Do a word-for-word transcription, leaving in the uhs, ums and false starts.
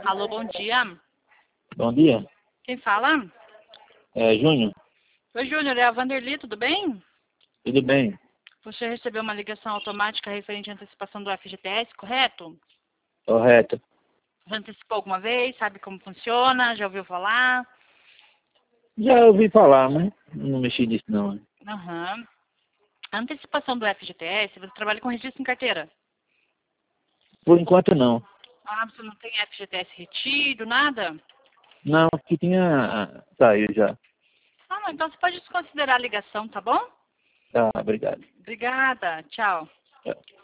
Alô, bom dia. Bom dia. Quem fala? É Júnior. Oi, Júnior, é a Vanderly, tudo bem? Tudo bem? Você recebeu uma ligação automática referente à antecipação do F G T S, correto? Correto. Já antecipou alguma vez? Sabe como funciona? Já ouviu falar? Já ouvi falar, mas não mexi nisso não. Aham. A antecipação do F G T S, você trabalha com registro em carteira? Por enquanto não. Ah, você não tem F G T S retido, nada? Não, que tinha saiu já. Ah, não, então você pode desconsiderar a ligação, tá bom? Tá, obrigado. Obrigada, tchau. Tchau.